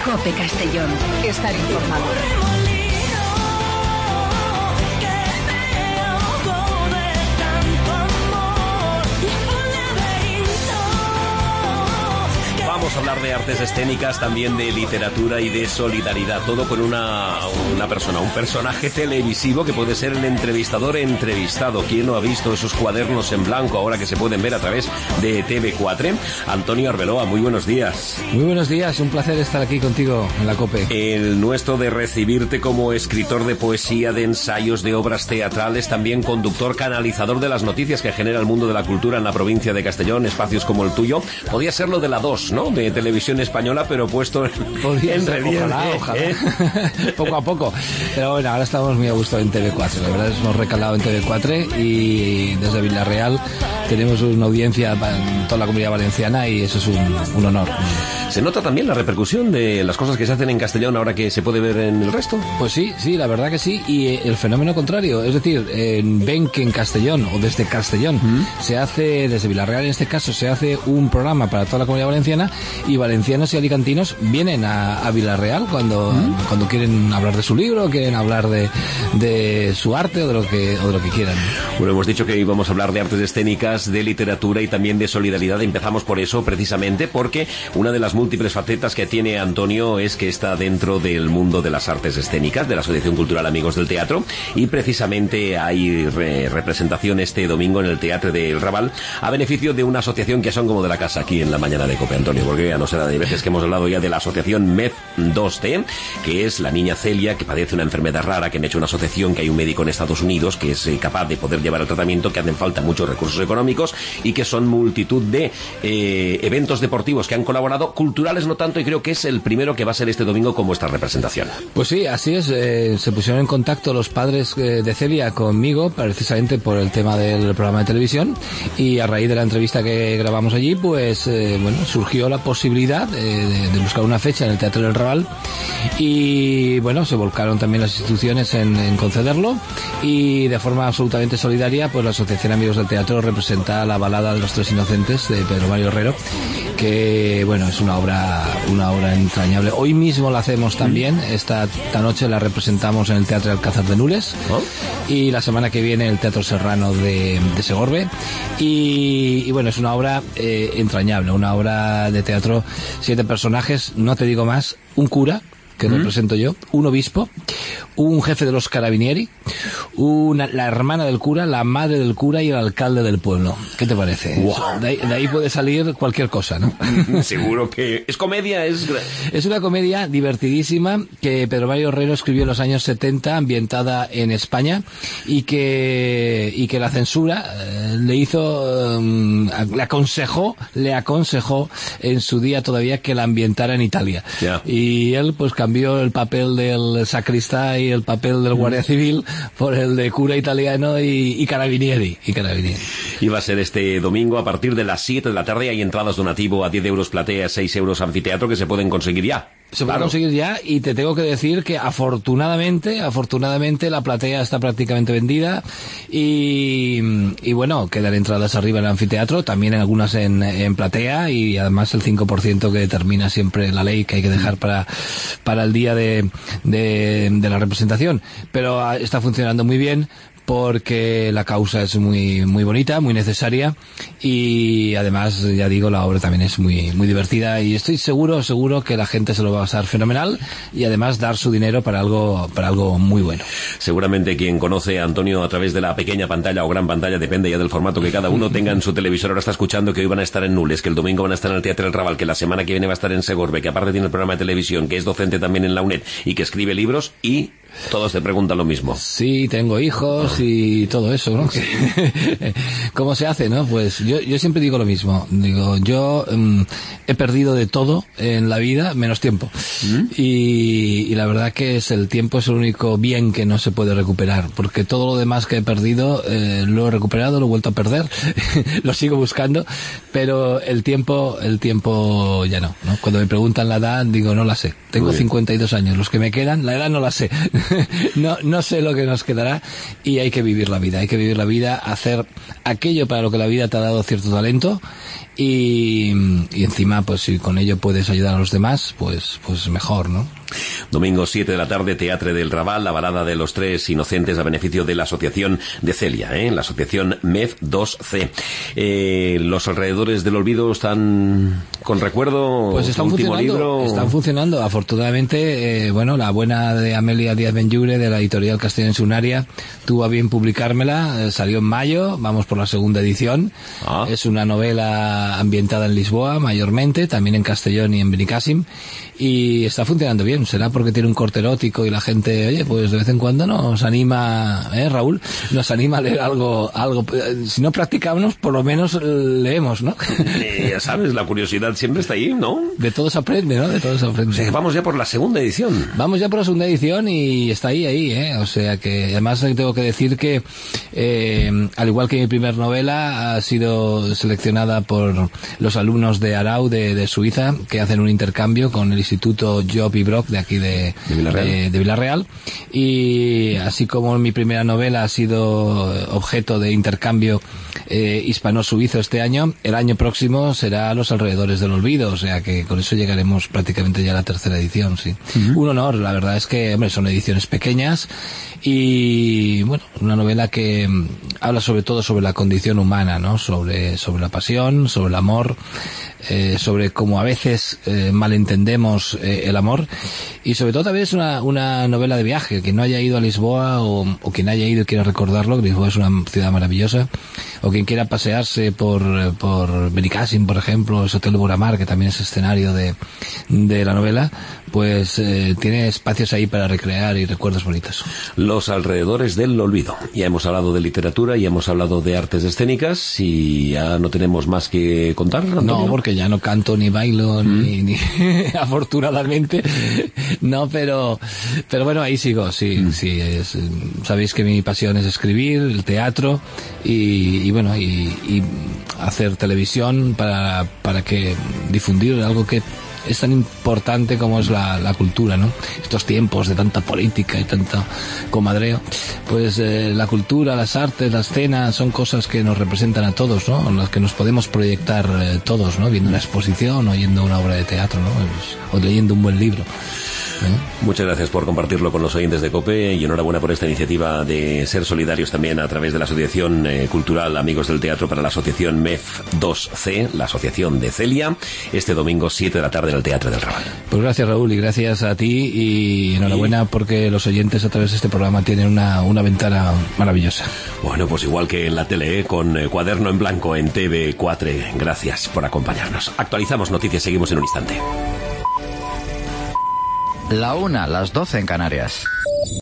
COPE Castellón. Estar informado. Vamos a hablar de artes escénicas, también de literatura y de solidaridad, todo con una persona, un personaje televisivo que puede ser el entrevistador entrevistado. ¿Quién no ha visto esos cuadernos en blanco ahora que se pueden ver a través de TV4? Antonio Arbeloa, muy buenos días. Muy buenos días, un placer estar aquí contigo en la COPE. El nuestro de recibirte como escritor de poesía, de ensayos, de obras teatrales, también conductor, canalizador de las noticias que genera el mundo de la cultura en la provincia de Castellón, espacios como el tuyo. Podía ser lo de la 2, ¿no? De Televisión Española, pero puesto en relieve. Ojalá. Poco a poco. Pero bueno, ahora estamos muy a gusto en TV4. La verdad es que hemos recalado en TV4 y desde Villarreal tenemos una audiencia en toda la Comunidad Valenciana y eso es un honor. ¿Se nota también la repercusión de las cosas que se hacen en Castellón ahora que se puede ver en el resto? Pues sí, la verdad que sí. Y el fenómeno contrario, es decir, ven que en Castellón o desde Castellón se hace, desde Villarreal en este caso, se hace un programa para toda la Comunidad Valenciana y valencianos y alicantinos vienen a Villarreal cuando quieren hablar de su libro, quieren hablar de su arte o de lo que quieran. Bueno, hemos dicho que íbamos a hablar de artes escénicas, de literatura y también de solidaridad. Empezamos por eso, precisamente, porque una de las múltiples facetas que tiene Antonio es que está dentro del mundo de las artes escénicas, de la Asociación Cultural Amigos del Teatro, y precisamente hay representación este domingo en el Teatro del Raval a beneficio de una asociación que son como de la casa aquí en la mañana de COPE, Antonio, porque ya no será de veces que hemos hablado ya de la asociación MEF2T, que es la niña Celia que padece una enfermedad rara, que han hecho una asociación, que hay un médico en Estados Unidos que es capaz de poder llevar el tratamiento, que hacen falta muchos recursos económicos y que son multitud de eventos deportivos que han colaborado, culturales no tanto, y creo que es el primero que va a ser este domingo con vuestra representación. Pues sí, así es. Se pusieron en contacto los padres de Celia conmigo precisamente por el tema del programa de televisión y a raíz de la entrevista que grabamos allí, pues surgió la posibilidad de buscar una fecha en el Teatro del Raval y bueno, se volcaron también las instituciones en concederlo y de forma absolutamente solidaria, pues la Asociación Amigos del Teatro representa la balada de los Tres Inocentes de Pedro Mario Herrero, que bueno, es una obra entrañable. Hoy mismo la hacemos también, esta noche la representamos en el Teatro Alcázar de Nules y la semana que viene en el Teatro Serrano de Segorbe y bueno, es una obra entrañable, una obra de teatro, 7 personajes, no te digo más, un cura que represento yo, un obispo, un jefe de los carabinieri, la hermana del cura, la madre del cura y el alcalde del pueblo. ¿Qué te parece? Wow. De ahí puede salir cualquier cosa, ¿no? Seguro que es comedia, es una comedia divertidísima que Pedro Mario Herrero escribió en los años 70, ambientada en España y que la censura le aconsejó en su día todavía que la ambientara en Italia. Yeah. Y él pues cambió el papel del sacristán y el papel del guardia civil por el de cura italiano y carabinieri. Y va a ser este domingo a partir de las 7 de la tarde. Hay entradas donativo a 10 euros platea, 6 euros anfiteatro que se pueden conseguir ya. Se puede conseguir ya y te tengo que decir que afortunadamente la platea está prácticamente vendida y bueno, quedan entradas arriba en el anfiteatro, también algunas en platea y además el 5% que determina siempre la ley que hay que dejar para el día de la representación. Pero está funcionando muy bien porque la causa es muy muy bonita, muy necesaria y además, ya digo, la obra también es muy muy divertida y estoy seguro que la gente se lo va a pasar fenomenal y además dar su dinero para algo muy bueno. Seguramente quien conoce a Antonio a través de la pequeña pantalla o gran pantalla, depende ya del formato que cada uno tenga en su televisor, ahora está escuchando que hoy van a estar en Nules, que el domingo van a estar en el Teatro del Raval, que la semana que viene va a estar en Segorbe, que aparte tiene el programa de televisión, que es docente también en la UNED y que escribe libros y todos te preguntan lo mismo. Sí, tengo hijos y todo eso, ¿no? Sí. ¿Cómo se hace, no? Pues yo siempre digo lo mismo. Digo, yo he perdido de todo en la vida, menos tiempo. Y la verdad que el tiempo es el único bien que no se puede recuperar, porque todo lo demás que he perdido lo he recuperado, lo he vuelto a perder, lo sigo buscando, pero el tiempo ya no. Cuando me preguntan la edad, digo, no la sé. Tengo 52 años, los que me quedan, la edad no la sé. No sé lo que nos quedará y hay que vivir la vida, hacer aquello para lo que la vida te ha dado cierto talento y encima, pues si con ello puedes ayudar a los demás, pues mejor, ¿no? Domingo 7 de la tarde, Teatre del Raval, la balada de los tres inocentes a beneficio de la asociación de Celia, la asociación MEF 2C. Los alrededores del olvido están con recuerdo. Pues están funcionando. Afortunadamente, la buena de Amelia Díaz Benllubre, de la editorial Castellense Unaria, tuvo a bien publicármela, salió en mayo, vamos por la segunda edición. Es una novela ambientada en Lisboa, mayormente, también en Castellón y en Benicàssim, y está funcionando bien. Será porque tiene un corte erótico y la gente, oye, pues de vez en cuando nos anima, Raúl, nos anima a leer algo, si no practicamos, por lo menos leemos, ¿no? Ya sabes, la curiosidad siempre está ahí, ¿no? De todo se aprende, ¿no? De todo se aprende. O sea, vamos ya por la segunda edición. Vamos ya por la segunda edición y está ahí, O sea que, además tengo que decir que, al igual que mi primer novela, ha sido seleccionada por los alumnos de Arau, de Suiza, que hacen un intercambio con el Instituto Job y Brock de aquí de Villarreal, y así como mi primera novela ha sido objeto de intercambio hispano-suizo este año, el año próximo será Los alrededores del olvido, o sea que con eso llegaremos prácticamente ya a la tercera edición, sí. Un honor, la verdad es que, son ediciones pequeñas y, una novela que habla sobre todo sobre la condición humana, ¿no? Sobre la pasión, sobre el amor, sobre cómo a veces malentendemos el amor, y sobre todo también es una novela de viaje. Quien no haya ido a Lisboa o quien haya ido y quiera recordarlo, Lisboa es una ciudad maravillosa, o quien quiera pasearse por Benicàssim, por ejemplo, el Hotel Boramar, que también es escenario de la novela, pues tiene espacios ahí para recrear y recuerdos bonitos. Los alrededores del olvido. Ya hemos hablado de literatura, ya hemos hablado de artes escénicas y ya no tenemos más que contar, Antonio. No, porque ya no canto ni bailo ni afortunadamente no, pero bueno, ahí sigo, sí, sabéis que mi pasión es escribir, el teatro y hacer televisión para que difundir algo que es tan importante como es la cultura, ¿no? Estos tiempos de tanta política y tanto comadreo, pues la cultura, las artes, la escena son cosas que nos representan a todos, ¿no? En las que nos podemos proyectar todos, ¿no? Viendo una exposición, o oyendo una obra de teatro, ¿no? O leyendo un buen libro. Muchas gracias por compartirlo con los oyentes de COPE y enhorabuena por esta iniciativa de ser solidarios también a través de la Asociación Cultural Amigos del Teatro para la Asociación MEF 2C, la Asociación de Celia, este domingo 7 de la tarde en el Teatre del Raval. Pues gracias, Raúl, y gracias a ti, y enhorabuena porque los oyentes a través de este programa tienen una ventana maravillosa. Bueno, pues igual que en la tele, con Cuaderno en Blanco en TV4, gracias por acompañarnos. Actualizamos noticias, seguimos en un instante. La 1, las 12 en Canarias.